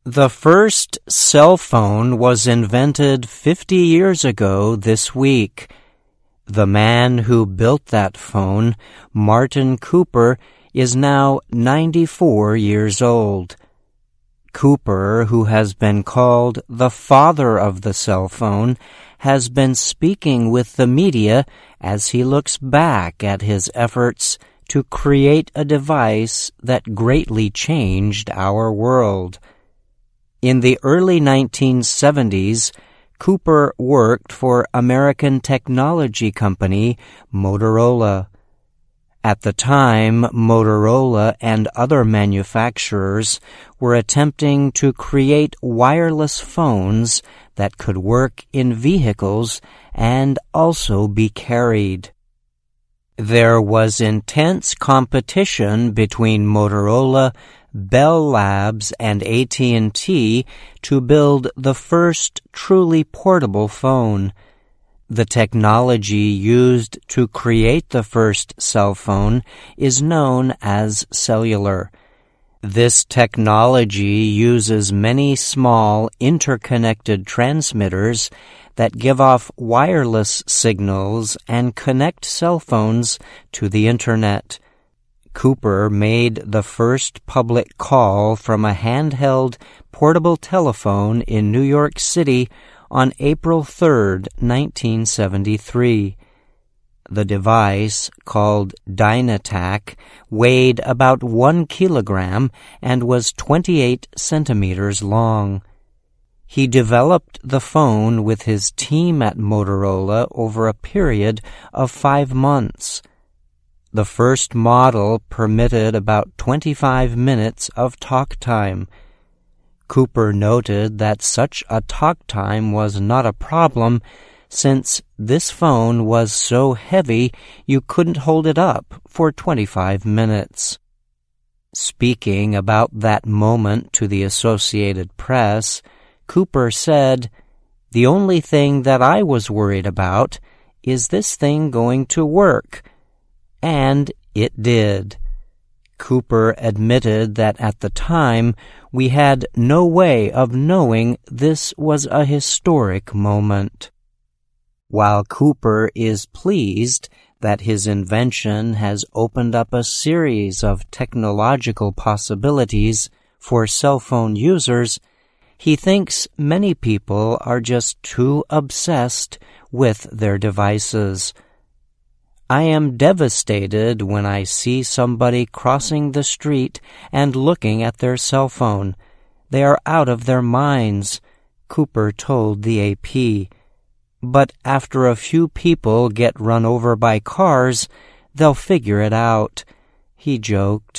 The first cell phone was invented 50 years ago this week. The man who built that phone, Martin Cooper, is now 94 years old. Cooper, who has been called the father of the cell phone, has been speaking with the media as he looks back at his efforts to create a device that greatly changed our world. In the early 1970s, Cooper worked for American technology company Motorola. At the time, Motorola and other manufacturers were attempting to create wireless phones that could work in vehicles and also be carried. There was intense competition between Motorola, Bell Labs, and AT&T to build the first truly portable phone. The technology used to create the first cell phone is known as cellular. This technology uses many small interconnected transmitters that give off wireless signals and connect cell phones to the Internet. Cooper made the first public call from a handheld portable telephone in New York City on April 3, 1973. The device, called Dynatac, weighed about 1 kilogram and was 28 centimeters long. He developed the phone with his team at Motorola over a period of 5 months. The first model permitted about 25 minutes of talk time. Cooper noted that such a talk time was not a problem since this phone was so heavy you couldn't hold it up for 25 minutes. Speaking about that moment to the Associated Press, Cooper said, "The only thing that I was worried about is this thing going to work." And it did. Cooper admitted that at the time we had no way of knowing this was a historic moment. While Cooper is pleased that his invention has opened up a series of technological possibilities for cell phone users, he thinks many people are just too obsessed with their devices. "I am devastated when I see somebody crossing the street and looking at their cell phone. They are out of their minds," Cooper told the AP. "But after a few people get run over by cars, they'll figure it out," he joked.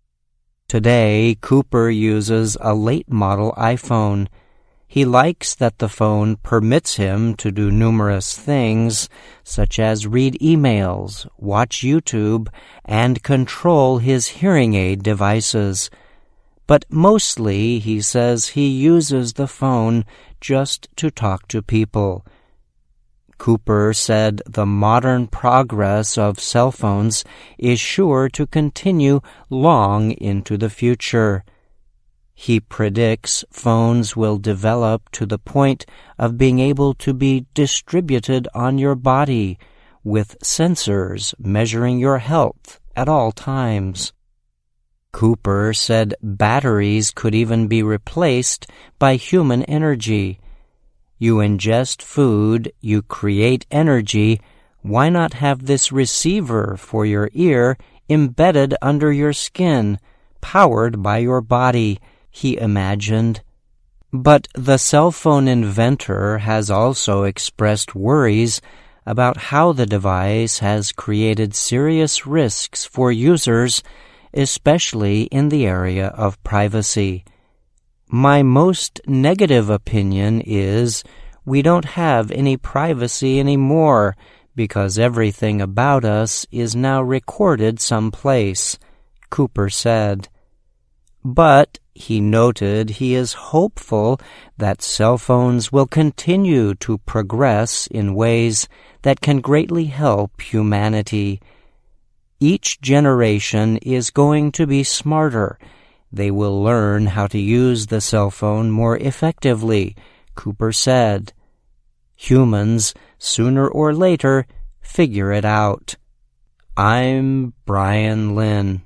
Today, Cooper uses a late-model iPhone. He likes that the phone permits him to do numerous things, such as read emails, watch YouTube, and control his hearing aid devices. But mostly, he says he uses the phone just to talk to people. Cooper said the modern progress of cell phones is sure to continue long into the future. He predicts phones will develop to the point of being able to be distributed on your body, with sensors measuring your health at all times. Cooper said batteries could even be replaced by human energy. You ingest food, you create energy. Why not have this receiver for your ear embedded under your skin, powered by your body? He imagined. But the cell phone inventor has also expressed worries about how the device has created serious risks for users, especially in the area of privacy. "My most negative opinion is we don't have any privacy anymore because everything about us is now recorded someplace," Cooper said. But he noted he is hopeful that cell phones will continue to progress in ways that can greatly help humanity. Each generation is going to be smarter, They will learn how to use the cell phone more effectively, Cooper said. Humans, sooner or later, figure it out. I'm Brian Lynn.